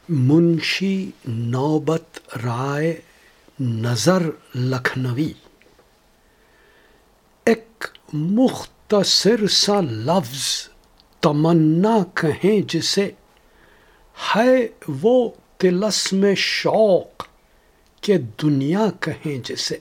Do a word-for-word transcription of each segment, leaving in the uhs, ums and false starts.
منشی نوبت رائے نظر لکھنوی ایک مختصر سا لفظ تمنا کہیں جسے، ہے وہ طلسم شوق کہ دنیا کہیں جسے۔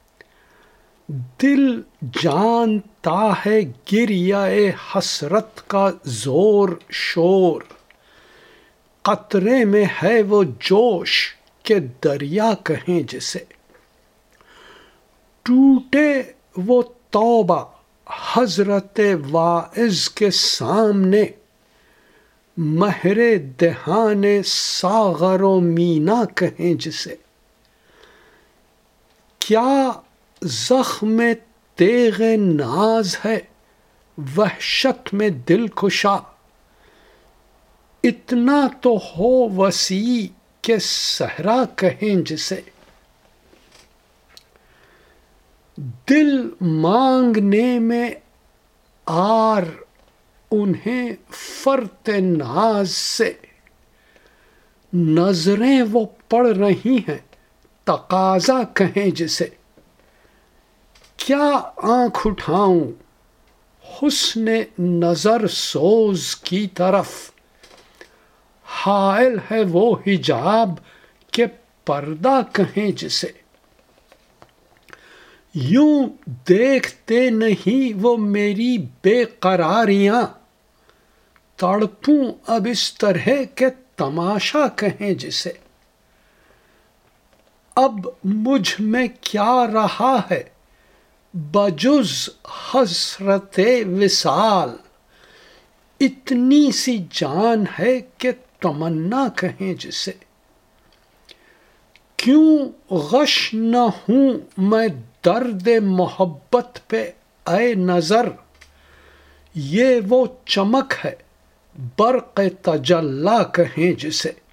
دل جانتا ہے گریہ حسرت کا زور شور، قطرے میں ہے وہ جوش کہ دریا کہیں جسے۔ ٹوٹے وہ توبہ حضرت واعظ کے سامنے، مہر دہان ساغر و مینا کہیں جسے۔ کیا زخم تیغ ناز ہے وحشت میں دل کشا، اتنا تو ہو وسیع کہ صحرا کہیں جسے۔ دل مانگنے میں آر انہیں فرط ناز سے، نظریں وہ پڑھ رہی ہیں تقاضا کہیں جسے۔ کیا آنکھ اٹھاؤں حسن نظر سوز کی طرف، حائل ہے وہ حجاب کہ پردہ کہیں جسے۔ یوں دیکھتے نہیں وہ میری بے قراریاں، تڑپوں اب اس طرح کہ تماشا کہیں جسے۔ اب مجھ میں کیا رہا ہے بجز حسرت وصال، اتنی سی جان ہے کہ تمنا کہیں جسے۔ کیوں غش نہ ہوں میں درد محبت پہ اے نظر، یہ وہ چمک ہے برق تجلی کہیں جسے۔